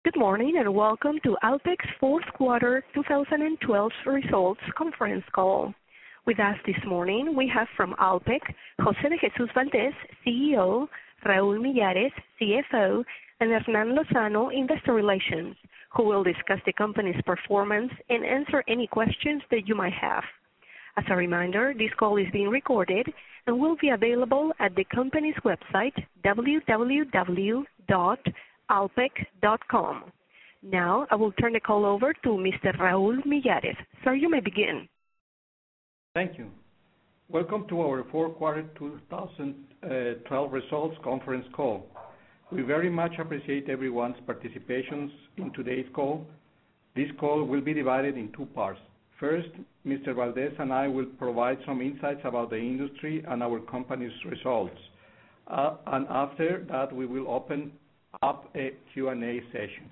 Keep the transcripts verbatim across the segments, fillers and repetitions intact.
Good morning and welcome to Alpek's fourth quarter two thousand twelve results conference call. With us this morning, we have from Alpek, José de Jesús Valdez, C E O, Raúl Millares, C F O, and Hernán Lozano, Investor Relations, who will discuss the company's performance and answer any questions that you might have. As a reminder, this call is being recorded and will be available at the company's website, w w w dot alpek dot com. Now, I will turn the call over to Mister Raúl Millares. Sir, you may begin. Thank you. Welcome to our fourth quarter two thousand twelve results conference call. We very much appreciate everyone's participation in today's call. This call will be divided in two parts. First, Mister Valdez and I will provide some insights about the industry and our company's results. Uh, and after that, we will open up a Q and A session.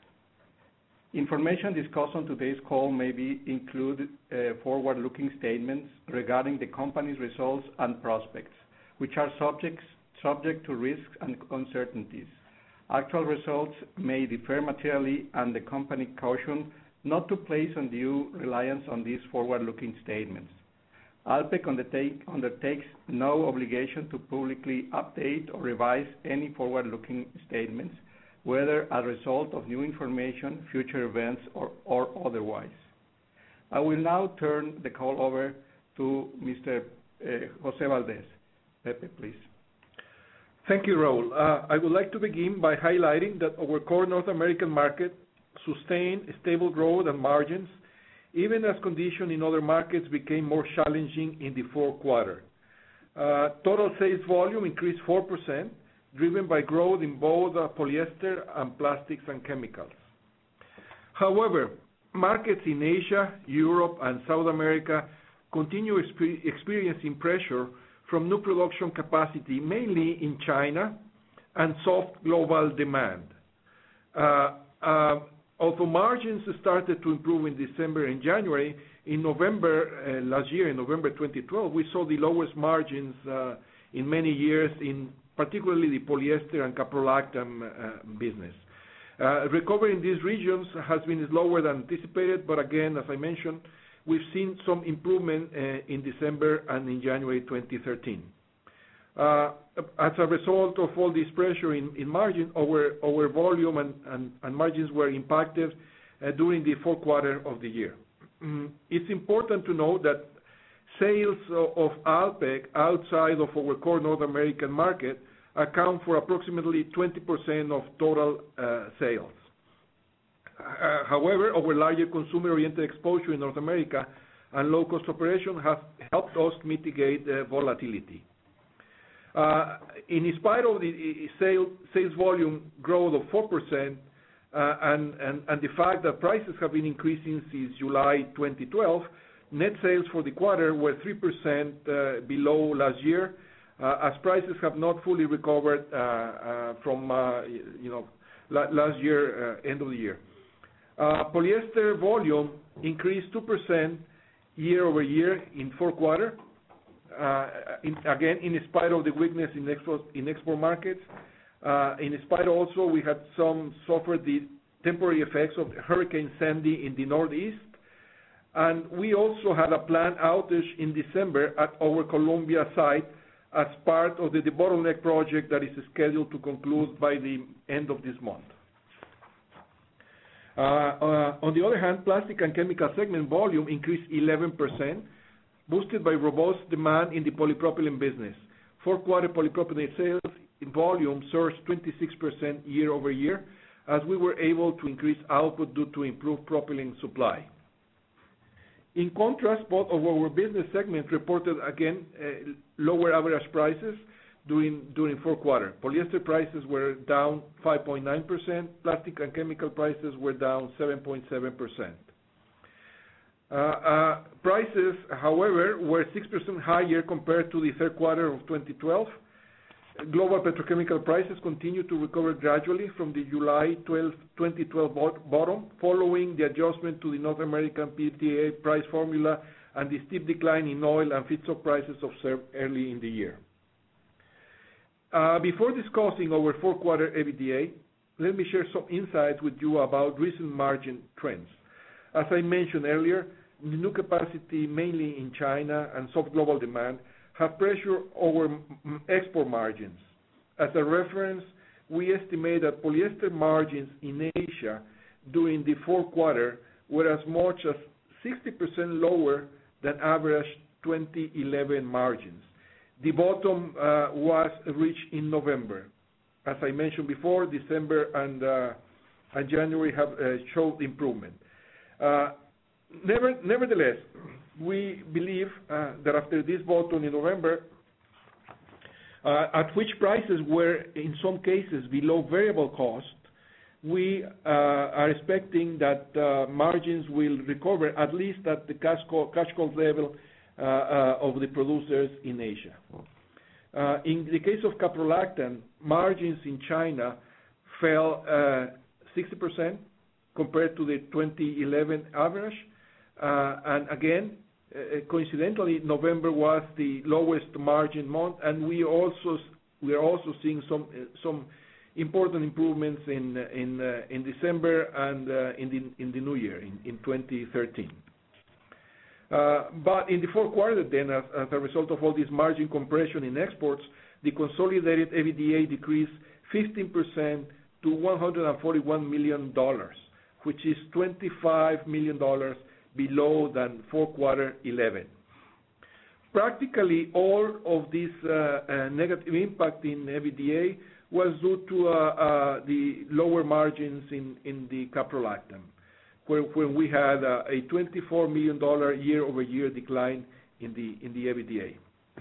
Information discussed on today's call may be include uh, forward-looking statements regarding the company's results and prospects, which are subjects, subject to risks and uncertainties. Actual results may differ materially, and the company cautions not to place undue reliance on these forward-looking statements. Alpek undertake, undertakes no obligation to publicly update or revise any forward-looking statements, whether as a result of new information, future events, or, or otherwise. I will now turn the call over to Mister Uh, José Valdez. Pepe, please. Thank you, Raúl. Uh, I would like to begin by highlighting that our core North American market sustained stable growth and margins, even as conditions in other markets became more challenging in the fourth quarter. Uh, total sales volume increased four percent, driven by growth in both uh, polyester and plastics and chemicals. However, markets in Asia, Europe, and South America continue exper- experiencing pressure from new production capacity, mainly in China, and soft global demand. Uh, uh, Although margins started to improve in December and January, in November uh, last year, in November twenty twelve, we saw the lowest margins uh, in many years, in particularly the polyester and caprolactam uh, business. Uh, recovery in these regions has been slower than anticipated, but again, as I mentioned, we've seen some improvement uh, in December and in January twenty thirteen. Uh, as a result of all this pressure in, in margin, our, our volume and, and, and margins were impacted uh, during the fourth quarter of the year. Mm, it's important to note that sales of, of Alpek outside of our core North American market account for approximately twenty percent of total uh, sales. Uh, however, our larger consumer-oriented exposure in North America and low-cost operation have helped us mitigate uh, volatility. Uh, in spite of the sales, sales volume growth of four percent uh, and, and, and the fact that prices have been increasing since July twenty twelve, net sales for the quarter were three percent uh, below last year, uh, as prices have not fully recovered uh, uh, from uh, you know la- last year, uh, end of the year. Uh, polyester volume increased two percent year over year in fourth quarter. Uh, in, again, in spite of the weakness in export, in export markets, uh, in spite also we had some suffered the temporary effects of Hurricane Sandy in the Northeast, and we also had a planned outage in December at our Colombia site as part of the debottleneck project that is scheduled to conclude by the end of this month. Uh, uh, on the other hand, plastic and chemical segment volume increased eleven percent, boosted by robust demand in the polypropylene business. Fourth quarter polypropylene sales in volume surged twenty-six percent year over year, as we were able to increase output due to improved propylene supply. In contrast, both of our business segments reported again uh, lower average prices during during fourth quarter. Polyester prices were down five point nine percent, plastic and chemical prices were down seven point seven percent. Uh, uh, prices, however, were six percent higher compared to the third quarter of twenty twelve. Global petrochemical prices continue to recover gradually from the July twelfth, twenty twelve bottom, following the adjustment to the North American P T A price formula and the steep decline in oil and feedstock prices observed early in the year. Uh, before discussing our fourth quarter EBITDA, let me share some insights with you about recent margin trends. As I mentioned earlier, the new capacity, mainly in China and soft global demand, have pressured our export margins. As a reference, we estimate that polyester margins in Asia during the fourth quarter were as much as sixty percent lower than average twenty eleven margins. The bottom uh, was reached in November. As I mentioned before, December and, uh, and January have uh, showed improvement. Uh, never, nevertheless, we believe uh, that after this bottom in November, uh, at which prices were in some cases below variable cost, we uh, are expecting that uh, margins will recover at least at the cash cost, cash cost level uh, uh, of the producers in Asia. Uh, in the case of caprolactam, margins in China fell uh, sixty percent compared to the twenty eleven average. Uh, and again, uh, coincidentally, November was the lowest margin month, and we also we are also seeing some uh, some important improvements in in uh, in December and uh, in the in the new year in, in twenty thirteen. Uh, but in the fourth quarter, then, as, as a result of all this margin compression in exports, the consolidated E B D A decreased fifteen percent to one hundred forty-one million dollars, which is twenty-five million dollars below than fourth quarter eleven. Practically all of this uh, uh, negative impact in E B D A was due to uh, uh, the lower margins in, in the caprolactam, where, when we had uh, a twenty-four million dollars year-over-year decline in the in the E B D A.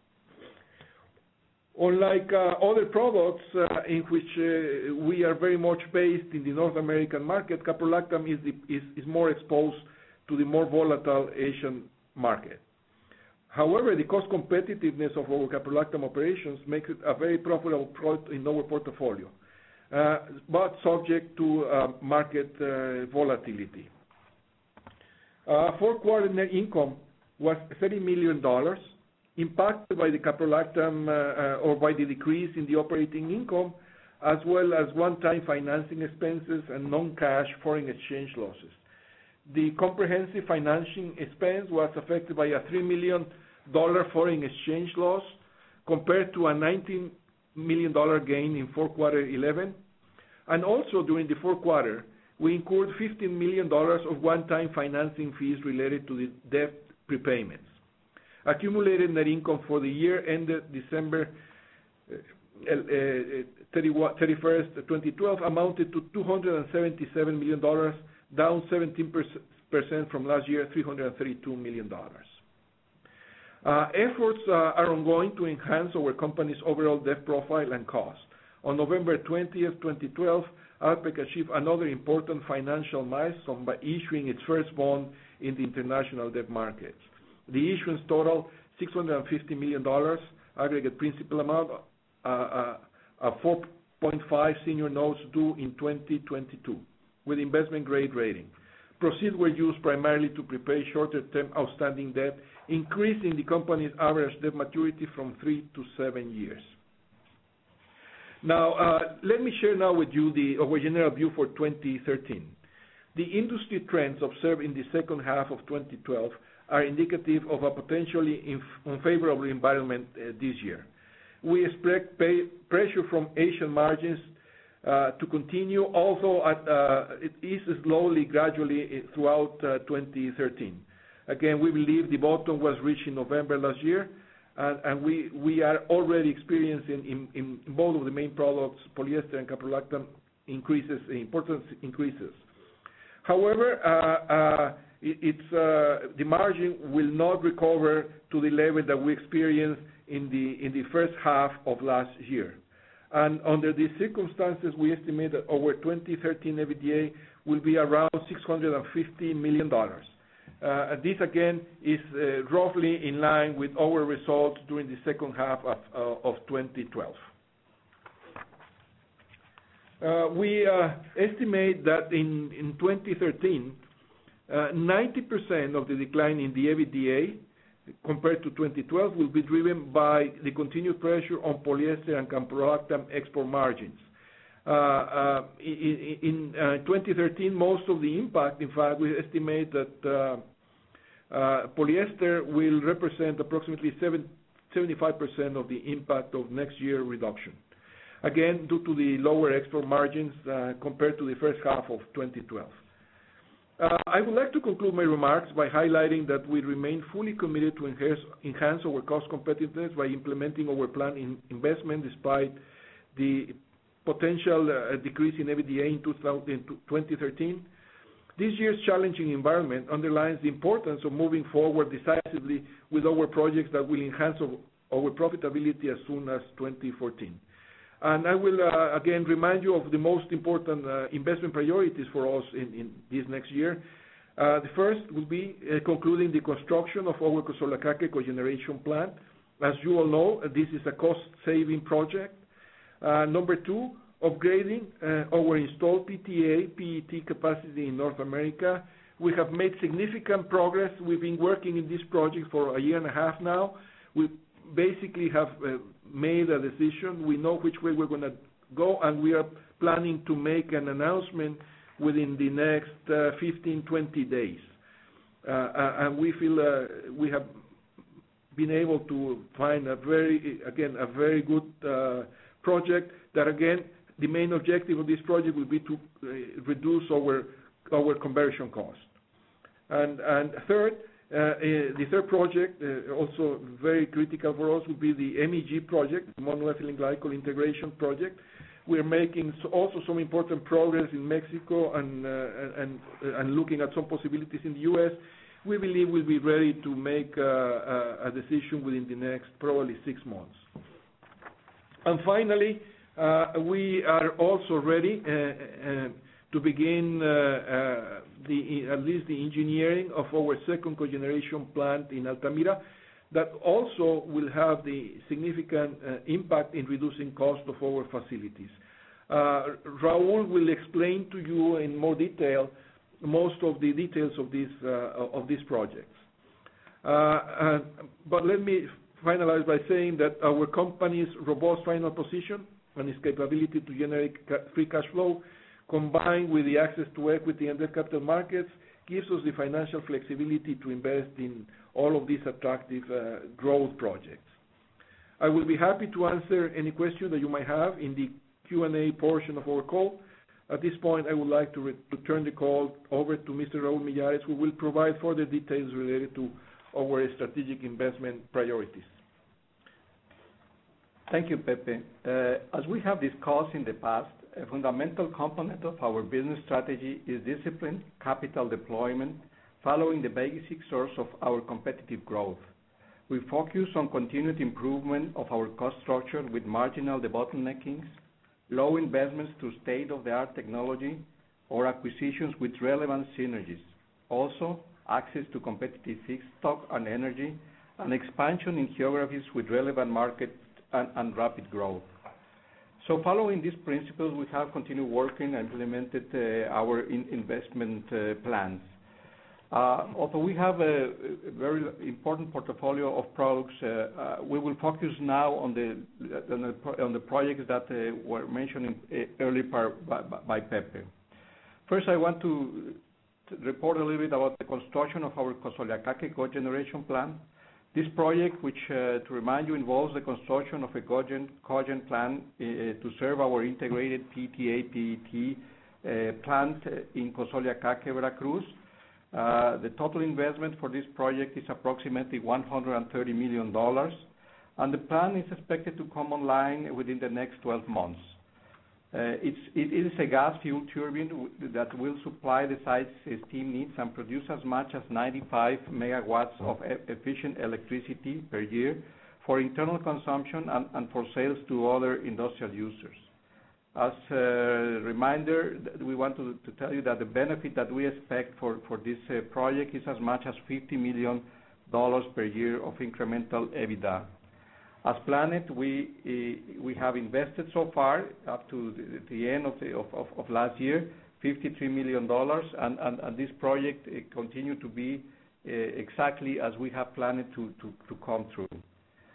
Unlike uh, other products uh, in which uh, we are very much based in the North American market, caprolactam is, the, is, is more exposed to the more volatile Asian market. However, the cost competitiveness of our caprolactam operations makes it a very profitable product in our portfolio, uh, but subject to uh, market uh, volatility. Uh, fourth quarter net income was thirty million dollars, impacted by the caprolactam uh, uh, or by the decrease in the operating income, as well as one-time financing expenses and non-cash foreign exchange losses. The comprehensive financing expense was affected by a three million dollars foreign exchange loss compared to a nineteen million dollars gain in fourth quarter eleven. And also during the fourth quarter, we incurred fifteen million dollars of one-time financing fees related to the debt prepayments. Accumulated net income for the year ended December thirty-first, twenty twelve amounted to two hundred seventy-seven million dollars, down seventeen percent from last year, three hundred thirty-two million dollars. Uh, efforts uh, are ongoing to enhance our company's overall debt profile and cost. On November twentieth, twenty twelve, Alpek achieved another important financial milestone by issuing its first bond in the international debt markets. The issuance totaled six hundred fifty million dollars, aggregate principal amount, uh, uh, uh, four point five senior notes due in twenty twenty-two, with investment grade rating. Proceeds were used primarily to prepay shorter-term outstanding debt, increasing the company's average debt maturity from three to seven years. Now, uh, let me share now with you the our general view for twenty thirteen. The industry trends observed in the second half of twenty twelve are indicative of a potentially inf- unfavorable environment uh, this year. We expect pay pressure from Asian margins uh, to continue, although at, uh, it is slowly, gradually throughout uh, twenty thirteen. Again, we believe the bottom was reached in November last year, and, and we, we are already experiencing in, in both of the main products, polyester and caprolactam, increases, important increases. However, uh, uh, it, it's, uh, the margin will not recover to the level that we experienced in the, in the first half of last year. And under these circumstances, we estimate that our twenty thirteen E B D A will be around six hundred fifty million dollars. Uh, this, again, is uh, roughly in line with our results during the second half of, uh, of twenty twelve. Uh, we uh, estimate that in, in twenty thirteen, uh, ninety percent of the decline in the E B D A compared to twenty twelve will be driven by the continued pressure on polyester and caprolactam export margins. Uh, uh, in in uh, twenty thirteen, most of the impact, in fact, we estimate that uh, uh, polyester will represent approximately seventy-five percent of the impact of next year reduction. Again, due to the lower export margins uh, compared to the first half of twenty twelve. Uh, I would like to conclude my remarks by highlighting that we remain fully committed to enhance, enhance our cost competitiveness by implementing our plan in investment despite the potential uh, decrease in EBITDA in twenty thirteen. This year's challenging environment underlines the importance of moving forward decisively with our projects that will enhance our, our profitability as soon as twenty fourteen. And I will uh, again remind you of the most important uh, investment priorities for us in, in this next year. Uh, the first will be uh, concluding the construction of our Cosoleacaque cogeneration plant. As you all know, uh, this is a cost-saving project. Uh, number two, upgrading uh, our installed P T A, P E T capacity in North America. We have made significant progress. We've been working in this project for a year and a half now. We basically have uh, made a decision. We know which way we're going to go, and we are planning to make an announcement within the next uh, fifteen, twenty days. Uh, uh, and we feel uh, we have been able to find a very, again, a very good uh, project that, again, the main objective of this project will be to uh, reduce our our conversion cost. And, and third, Uh, uh, the third project, uh, also very critical for us, would be the M E G project, the monoethylene glycol integration project. We're making so also some important progress in Mexico and, uh, and, uh, and looking at some possibilities in the U S. We believe we'll be ready to make uh, a decision within the next probably six months. And finally, uh, we are also ready uh, uh, to begin uh, uh, the, at least the engineering of our second cogeneration plant in Altamira, that also will have the significant uh, impact in reducing cost of our facilities. Uh, Raul will explain to you in more detail most of the details of these uh, of these projects. Uh, uh, but let me finalize by saying that our company's robust financial position and its capability to generate ca- free cash flow, combined with the access to equity and debt capital markets, gives us the financial flexibility to invest in all of these attractive uh, growth projects. I will be happy to answer any question that you might have in the Q and A portion of our call. At this point, I would like to, re- to turn the call over to Mister Raul Millares, who will provide further details related to our strategic investment priorities. Thank you, Pepe. Uh, as we have discussed in the past, a fundamental component of our business strategy is disciplined capital deployment, following the basic source of our competitive growth. We focus on continued improvement of our cost structure with marginal debottleneckings, low investments to state-of-the-art technology, or acquisitions with relevant synergies. Also, access to competitive feedstock and energy, and expansion in geographies with relevant market and, and rapid growth. So following these principles, we have continued working and implemented uh, our in investment uh, plans. Uh, although we have a, a very important portfolio of products, uh, uh, we will focus now on the, on the, on the projects that uh, were mentioned in, uh, earlier by, by Pepe. First, I want to, to report a little bit about the construction of our Cosoleacaque cogeneration plant. This project, which, uh, to remind you, involves the construction of a cogen, cogen plant uh, to serve our integrated P T A P E T uh, plant in Cosoleacaque, Veracruz. Uh, the total investment for this project is approximately one hundred thirty million dollars, and the plant is expected to come online within the next twelve months. Uh, it's, it is a gas-fueled turbine that will supply the site's steam needs and produce as much as ninety-five megawatts of e efficient electricity per year for internal consumption and, and for sales to other industrial users. As a reminder, we want to, to tell you that the benefit that we expect for, for this uh, project is as much as fifty million dollars per year of incremental EBITDA. As planned, we uh, we have invested so far, up to the, the end of, the, of, of, of last year, fifty-three million dollars, and, and, and this project uh, continues to be uh, exactly as we have planned to, to, to come through.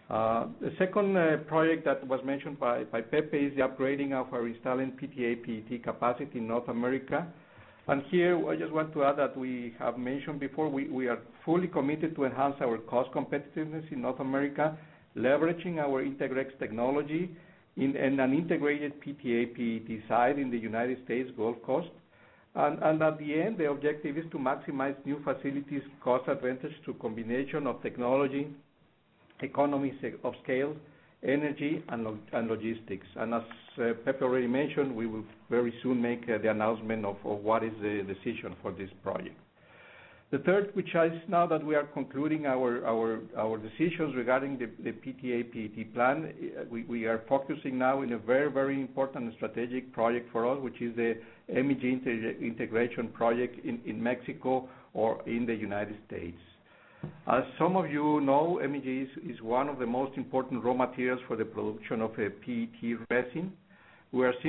Uh, the second uh, project that was mentioned by, by Pepe is the upgrading of our installing P T A P E T capacity in North America. And here I just want to add that we have mentioned before, we, we are fully committed to enhance our cost competitiveness in North America, leveraging our Integrex technology in, in an integrated P T A P E T site in the United States Gulf Coast. And, and at the end, the objective is to maximize new facilities cost advantage through combination of technology, economies of scale, energy, and, log and logistics. And as uh, Pepe already mentioned, we will very soon make uh, the announcement of, of what is the decision for this project. The third, which is now that we are concluding our, our, our decisions regarding the, the P T A P E T plan, we, we are focusing now in a very, very important and strategic project for us, which is the M E G integration project in, in Mexico or in the United States. As some of you know, M E G is, is one of the most important raw materials for the production of a P E T resin. We are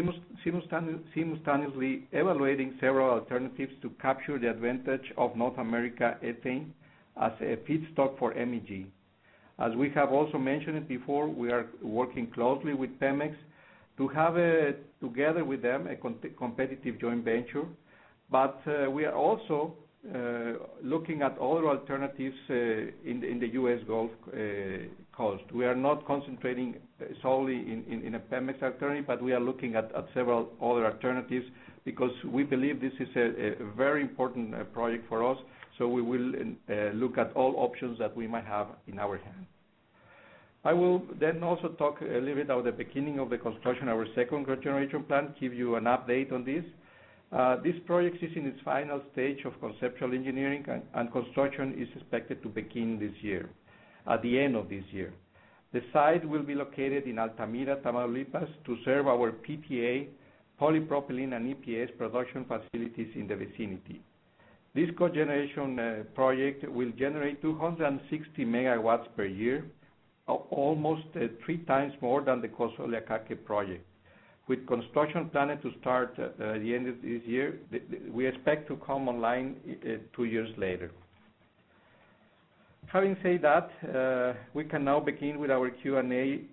simultaneously evaluating several alternatives to capture the advantage of North America ethane as a feedstock for M E G. As we have also mentioned it before, we are working closely with Pemex to have, a, together with them, a competitive joint venture, but uh, we are also Uh, looking at other alternatives uh, in, the, in the U S Gulf uh, Coast. We are not concentrating solely in, in, in a Pemex alternative, but we are looking at, at several other alternatives because we believe this is a, a very important uh, project for us, so we will uh, look at all options that we might have in our hand. I will then also talk a little bit about the beginning of the construction of our second generation plant, give you an update on this. Uh, this project is in its final stage of conceptual engineering, and, and construction is expected to begin this year, at the end of this year. The site will be located in Altamira, Tamaulipas, to serve our P T A, polypropylene, and E P S production facilities in the vicinity. This cogeneration uh, project will generate two hundred sixty megawatts per year, almost uh, three times more than the Cosoleacaque project. With construction planned to start uh, at the end of this year, th th we expect to come online uh, two years later. Having said that, uh, we can now begin with our Q and A uh,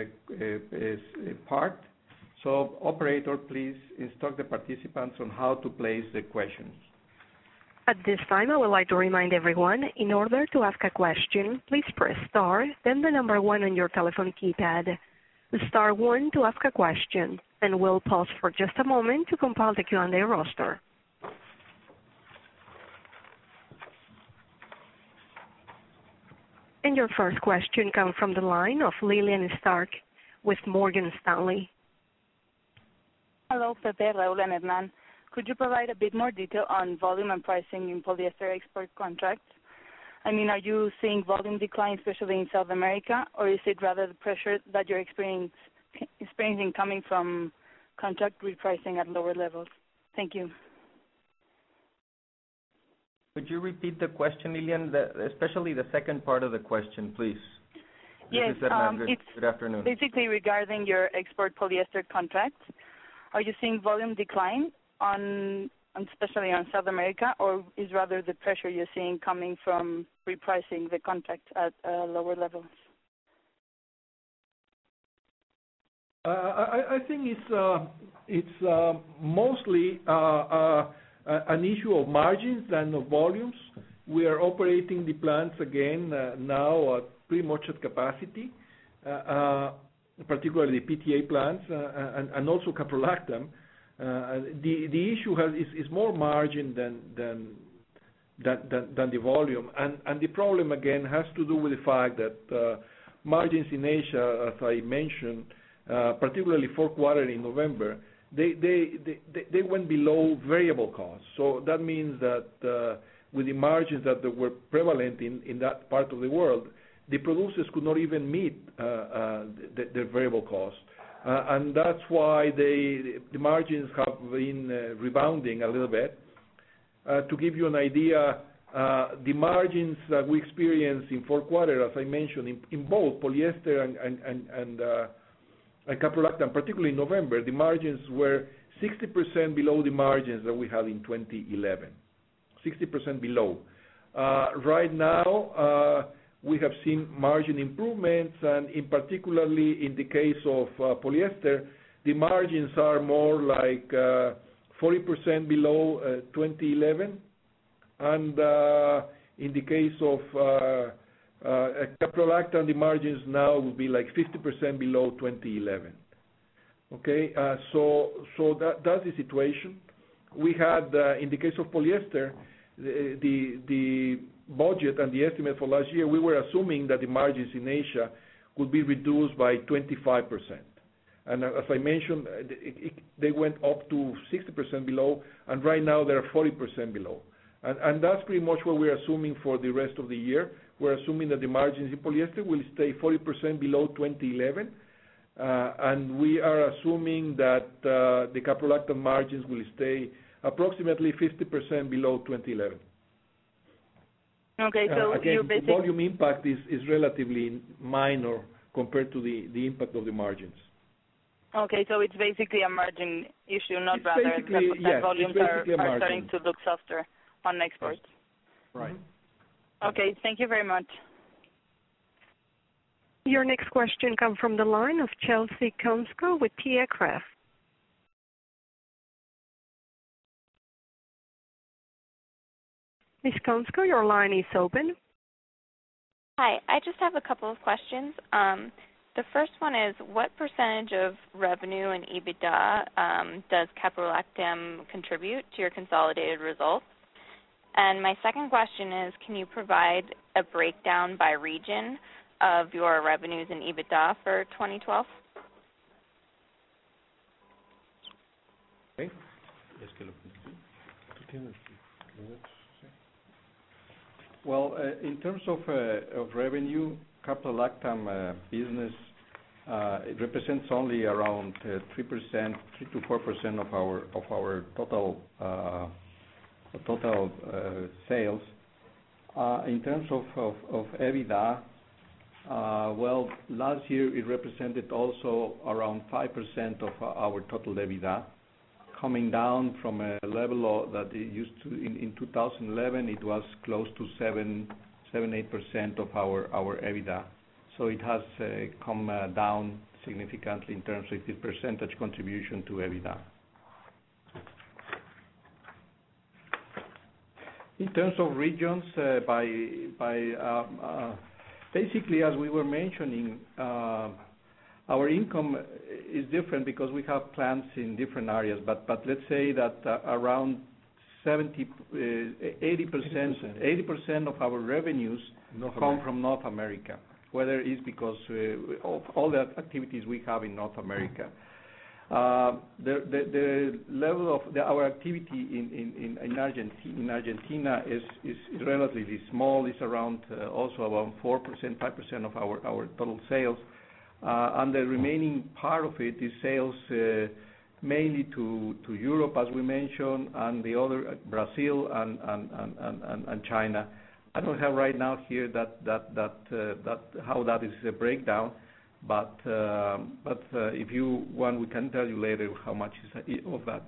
uh, part. So, operator, please instruct the participants on how to place the questions. At this time, I would like to remind everyone, in order to ask a question, please press star, then the number one on your telephone keypad. Star one to ask a question, and we'll pause for just a moment to compile the Q and A roster. And your first question comes from the line of Lillian Stark with Morgan Stanley. Hello, Pepe, Raul, and Hernan. Could you provide a bit more detail on volume and pricing in polyester export contracts? I mean, are you seeing volume decline, especially in South America, or is it rather the pressure that you're experiencing, experiencing coming from contract repricing at lower levels? Thank you. Could you repeat the question, Lilian, the, especially the second part of the question, please? Yes, um, good, it's good afternoon. Basically regarding your export polyester contracts. Are you seeing volume decline on especially on South America, or is rather the pressure you're seeing coming from repricing the contract at uh, lower levels? Uh, I, I think it's uh, it's uh, mostly uh, uh, an issue of margins than of volumes. We are operating the plants again uh, now at pretty much at capacity, uh, uh, particularly the P T A plants uh, and, and also caprolactam. Uh, the the issue has, is, is more margin than than, than than than the volume, and and the problem again has to do with the fact that uh, margins in Asia, as I mentioned, uh, particularly fourth quarter in November, they they, they they went below variable costs. So that means that uh, with the margins that were prevalent in, in that part of the world, the producers could not even meet uh, uh, the, their variable costs. Uh, and that's why they, the margins have been uh, rebounding a little bit. Uh, to give you an idea, uh, the margins that we experienced in fourth quarter, as I mentioned, in, in both polyester and, and, and, and, uh, and caprolactam, particularly in November, the margins were sixty percent below the margins that we had in twenty eleven, sixty percent below. Uh, right now, uh, we have seen margin improvements, and in particularly in the case of uh, polyester, the margins are more like uh, forty percent below uh, twenty eleven, and uh, in the case of uh, uh, caprolactam, the margins now will be like fifty percent below twenty eleven. Okay, uh, so so that that's the situation. We had uh, in the case of polyester, the, the the budget and the estimate for last year, we were assuming that the margins in Asia would be reduced by twenty-five percent. And as I mentioned, it, it, they went up to sixty percent below, and right now they're forty percent below. And, and that's pretty much what we're assuming for the rest of the year. We're assuming that the margins in polyester will stay forty percent below twenty eleven, uh, and we are assuming that uh, the caprolactam margins will stay approximately fifty percent below twenty eleven. Okay, so uh, again, you're basically... the volume impact is, is relatively minor compared to the, the impact of the margins. Okay, so it's basically a margin issue, not it's rather that, that yes, volumes are, are starting to look softer on exports. Right. Okay, thank you very much. Your next question comes from the line of Chelsea Konsko with T X F. Miz Konsko, your line is open. Hi, I just have a couple of questions. Um, the first one is, what percentage of revenue and EBITDA um, does caprolactam contribute to your consolidated results? And my second question is, can you provide a breakdown by region of your revenues and EBITDA for twenty twelve? Okay. Well, uh, in terms of, uh, of revenue, caprolactam uh, business, uh, it represents only around uh, three percent, three to four percent of our of our total uh, total uh, sales. Uh, in terms of of, of EBITDA, uh, well, last year it represented also around five percent of our total EBITDA, coming down from a level of, that it used to in, in two thousand eleven. It was close to seven, seven, eight percent of our our EBITDA. So it has uh, come uh, down significantly in terms of its percentage contribution to EBITDA. In terms of regions, uh, by by um, uh, basically, as we were mentioning, uh, our income is different because we have plants in different areas. But but let's say that uh, around seventy, eighty percent, eighty percent of our revenues North come America. from North America. Whether it's because uh, of all the activities we have in North America. Uh, the, the, the level of the, our activity in, in, in, Argentina, in Argentina is, is relatively small. It's around uh, also around four percent, five percent of our, our total sales. Uh, and the remaining part of it is sales uh, mainly to, to Europe, as we mentioned, and the other, uh, Brazil and, and, and, and, and China. I don't have right now here that, that, that, uh, that how that is a breakdown. But uh, but uh, if you want, we can tell you later how much is of that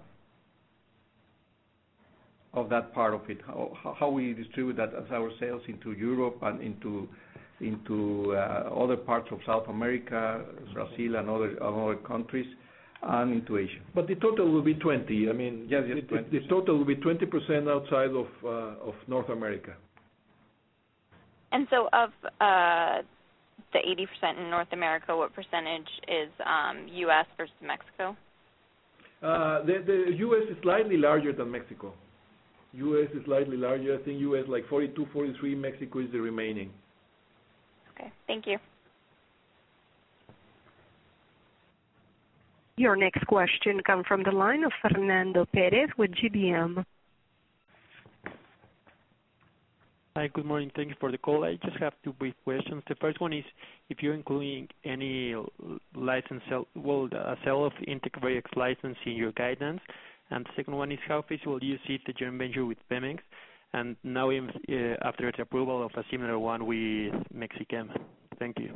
of that part of it. How how we distribute that as our sales into Europe and into into uh, other parts of South America, Brazil, and other other countries, and into Asia. But the total will be twenty. I mean, yes, yes, it, the total will be twenty percent outside of uh, of North America. And so, of uh, the eighty percent in North America, what percentage is um, U S versus Mexico? Uh, the, the U S is slightly larger than Mexico. U S is slightly larger. I think U S like forty-two, forty-three. Mexico is the remaining. Okay, thank you. Your next question comes from the line of Fernando Perez with G B M. Hi, good morning. Thank you for the call. I just have two brief questions. The first one is if you're including any license sale, well, a sale of Intec license in your guidance. And the second one is how feasible do you see the joint venture with Pemex, and now in, uh, after the approval of a similar one with Mexichem? Thank you.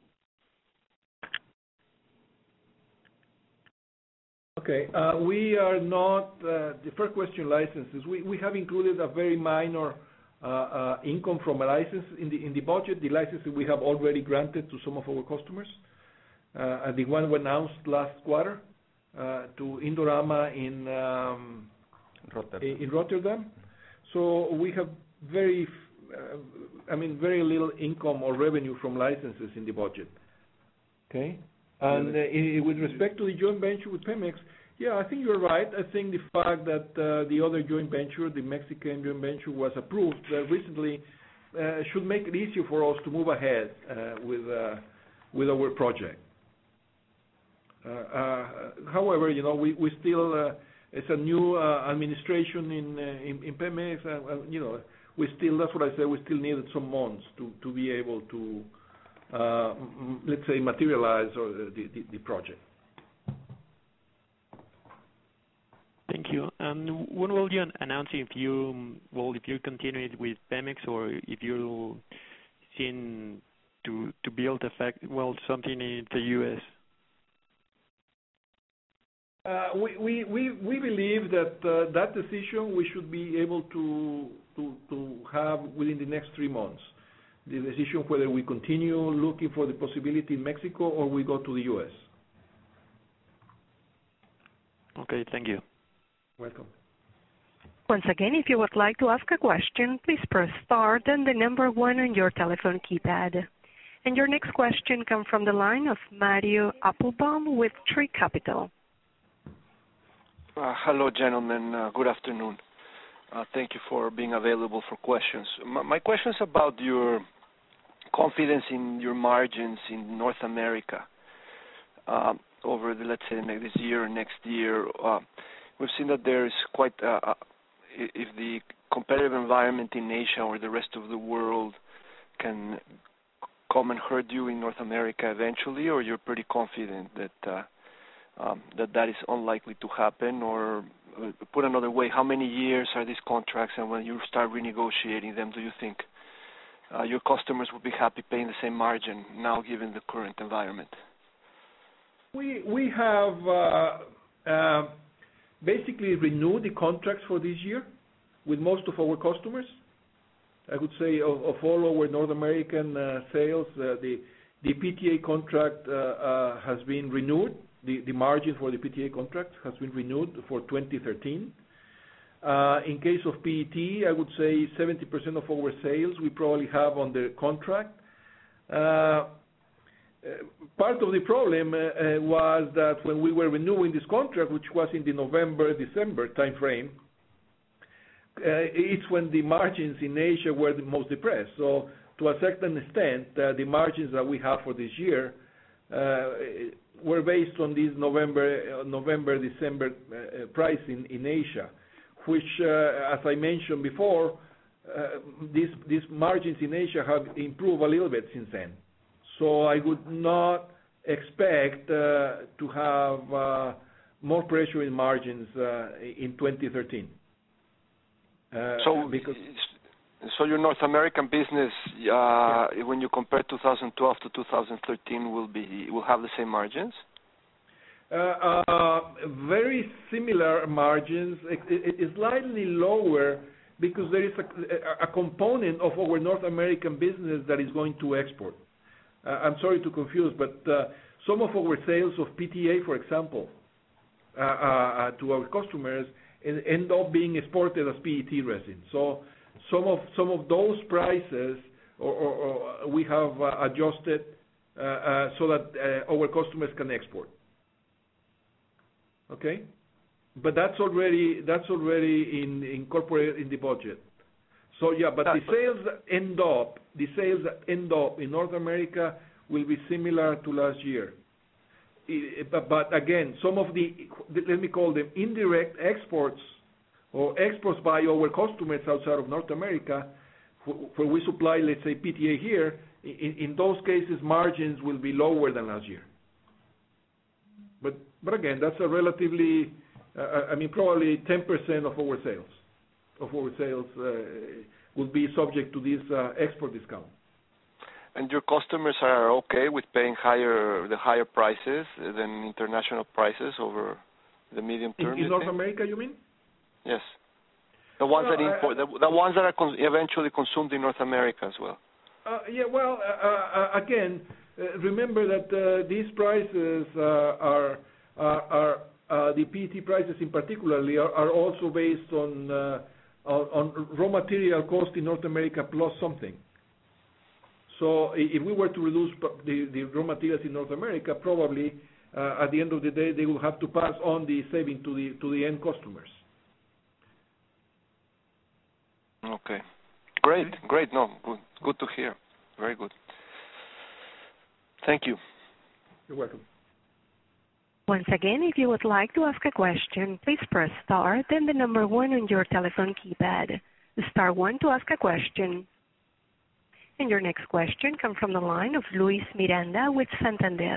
Okay. Uh, we are not, uh, the first question, licenses. We, we have included a very minor uh, uh, income from a license in the in the budget. The licenses we have already granted to some of our customers. Uh, and the one we announced last quarter uh, to Indorama in um, Rotterdam. in Rotterdam. So we have very, uh, I mean, very little income or revenue from licenses in the budget. Okay? And uh, i- with respect to the joint venture with Pemex, yeah, I think you're right. I think the fact that uh, the other joint venture, the Mexican joint venture, was approved uh, recently uh, should make it easier for us to move ahead uh, with uh, with our project. Uh, uh, however, you know, we, we still, uh, it's a new uh, administration in, uh, in in Pemex, and uh, you know, we still, that's what I said, we still needed some months to, to be able to, uh, m- let's say, materialize or the, the, the project. Thank you. And when will you announce if you, well, if you continue with Pemex or if you're seeing to to build a fact, well, something in the U S? Uh, we, we, we, we believe that uh, that decision we should be able to, to, to have within the next three months. The decision whether we continue looking for the possibility in Mexico or we go to the U S. Okay, thank you. Welcome. Once again, if you would like to ask a question, please press star, then the number one on your telephone keypad. And your next question comes from the line of Mario Applebaum with Tree Capital. Uh, hello, gentlemen. Uh, good afternoon. Uh, thank you for being available for questions. My, my question is about your confidence in your margins in North America uh, over, the, let's say, this year or next year. Uh, we've seen that there is quite, uh, uh, if the competitive environment in Asia or the rest of the world can come and hurt you in North America eventually, or you're pretty confident that uh, Um, that that is unlikely to happen, or uh, put another way, how many years are these contracts, and when you start renegotiating them, do you think uh, your customers will be happy paying the same margin now, given the current environment? We we have uh, uh, basically renewed the contracts for this year with most of our customers. I would say of, of all our North American uh, sales, uh, the the P T A contract uh, uh, has been renewed. The, the margin for the P T A contract has been renewed for twenty thirteen. Uh, in case of P E T, I would say seventy percent of our sales we probably have on the contract. Uh, uh, part of the problem uh, uh, was that when we were renewing this contract, which was in the November, December time frame, uh, it's when the margins in Asia were the most depressed. So to a certain extent, uh, the margins that we have for this year uh, were based on this November, uh, November, December uh, price in, in Asia, which, uh, as I mentioned before, uh, these these margins in Asia have improved a little bit since then. So I would not expect uh, to have uh, more pressure in margins uh, in twenty thirteen. Uh, so, because so your North American business, uh, yeah. when you compare two thousand twelve to two thousand thirteen, will be will have the same margins? Uh, uh, very similar margins. It, it, it's slightly lower because there is a, a component of our North American business that is going to export. Uh, I'm sorry to confuse, but uh, some of our sales of P T A, for example, uh, uh, to our customers end up being exported as P E T resin. So some of some of those prices or, or, or we have uh, adjusted uh, uh, so that uh, our customers can export. Okay, but that's already that's already in, incorporated in the budget. So yeah, but the sales that end up the sales that end up in North America will be similar to last year. It, but, but again, some of the, let me call them indirect exports or exports by our customers outside of North America, where we supply, let's say, P T A here. In, in those cases, margins will be lower than last year. But But again, that's a relatively, uh, I mean, probably ten percent of our sales, of our sales uh, will be subject to this uh, export discount. And your customers are okay with paying higher, the higher prices than international prices over the medium term? In, in North think? America, you mean? Yes. The ones Well, that import, the, the ones that are con- eventually consumed in North America as well. Uh, yeah, well, uh, uh, again, uh, remember that uh, these prices uh, are, are, are uh, the P E T prices in particularly are, are also based on, uh, on on raw material cost in North America plus something. So if we were to reduce the, the raw materials in North America, probably uh, at the end of the day they will have to pass on the saving to the to the end customers. Okay. Great, great. No, good, good to hear. Very good. Thank you. You're welcome. Once again, if you would like to ask a question, please press star, then the number one on your telephone keypad. Star one to ask a question. And your next question comes from the line of Luis Miranda with Santander.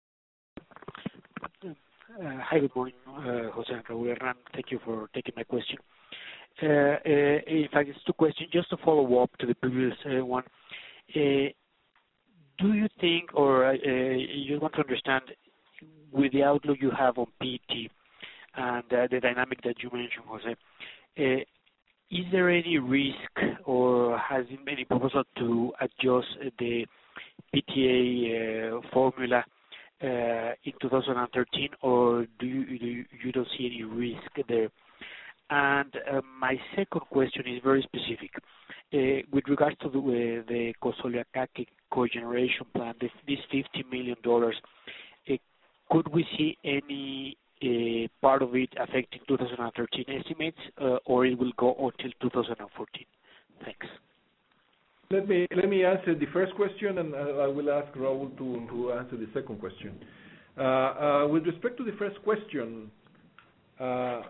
Uh, hi, good morning, uh, Jose and Raul Hernan. Thank you for taking my question. Uh, uh, in fact, it's two questions. Just to follow up to the previous uh, one, uh, do you think, or uh, you want to understand, with the outlook you have on P E T and uh, the dynamic that you mentioned, Jose, uh, is there any risk or has there been any proposal to adjust the P T A uh, formula uh, in two thousand thirteen, or do you, do you, you don't see any risk there? And uh, my second question is very specific. Uh, with regards to the, uh, the Cosoleacaque cogeneration plant, this, this fifty million dollars, uh, could we see any uh, part of it affecting two thousand thirteen estimates, uh, or it will go until two thousand fourteen? Thanks. Let me let me answer the first question, and I will ask Raul to, to answer the second question. Uh, uh, with respect to the first question, uh,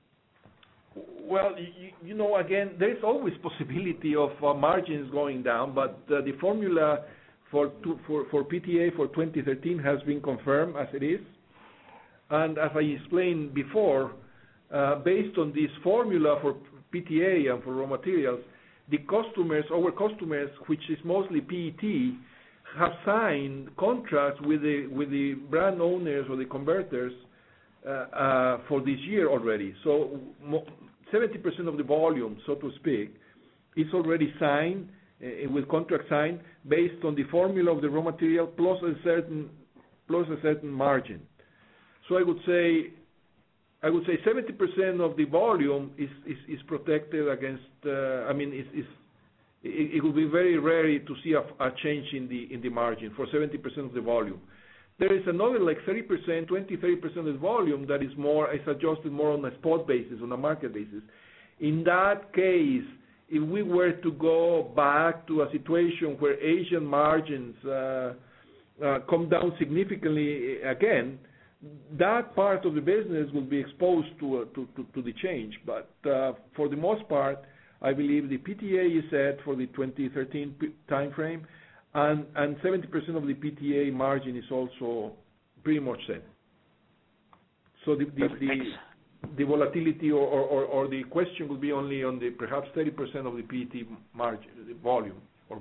well, you, you know, again, there is always possibility of uh, margins going down, but uh, the formula for, two, for for P T A for twenty thirteen has been confirmed as it is. And as I explained before, uh, based on this formula for P T A and for raw materials, the customers, our customers, which is mostly P E T, have signed contracts with the with the brand owners or the converters uh, uh, for this year already. So seventy percent of the volume, so to speak, is already signed uh, with contract signed based on the formula of the raw material plus a certain plus a certain margin. So I would say I would say seventy percent of the volume is, is, is protected against. Uh, I mean, is, is it, it will be very rare to see a, a change in the in the margin for seventy percent of the volume. There is another like thirty percent, twenty, thirty percent of the volume that is more is adjusted more on a spot basis, on a market basis. In that case, if we were to go back to a situation where Asian margins uh, uh, come down significantly again, that part of the business will be exposed to, uh, to, to, to the change. But uh, for the most part, I believe the P T A is set for the twenty thirteen p- timeframe, and, and seventy percent of the P T A margin is also pretty much set. So the, the, the, the volatility or, or, or the question will be only on the perhaps thirty percent of the P T margin, the volume. Or,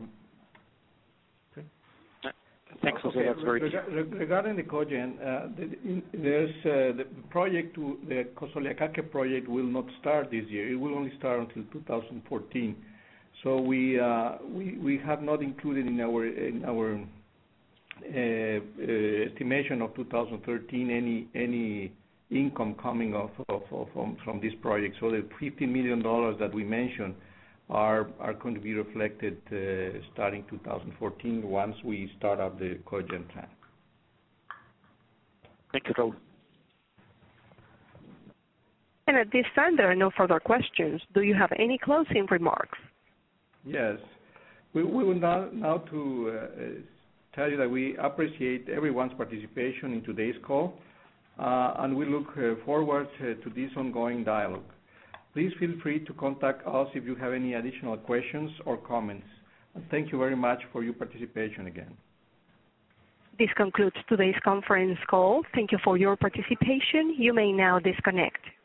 Thanks, Jose. Okay. That's very Reg- clear. Regarding the cogen, uh, the, in, there's uh, the project, to, the Cosoleacaque project will not start this year. It will only start until two thousand fourteen. So we uh, we we have not included in our in our uh, uh, estimation of two thousand thirteen any any income coming off of, of from from this project. So the fifteen million dollars that we mentioned are are going to be reflected uh, starting two thousand fourteen once we start up the cogen plant. Thank you, Raul. And at this time, there are no further questions. Do you have any closing remarks? Yes. We, we will now, now to uh, tell you that we appreciate everyone's participation in today's call, uh, and we look uh, forward uh, to this ongoing dialogue. Please feel free to contact us if you have any additional questions or comments. And thank you very much for your participation again. This concludes today's conference call. Thank you for your participation. You may now disconnect.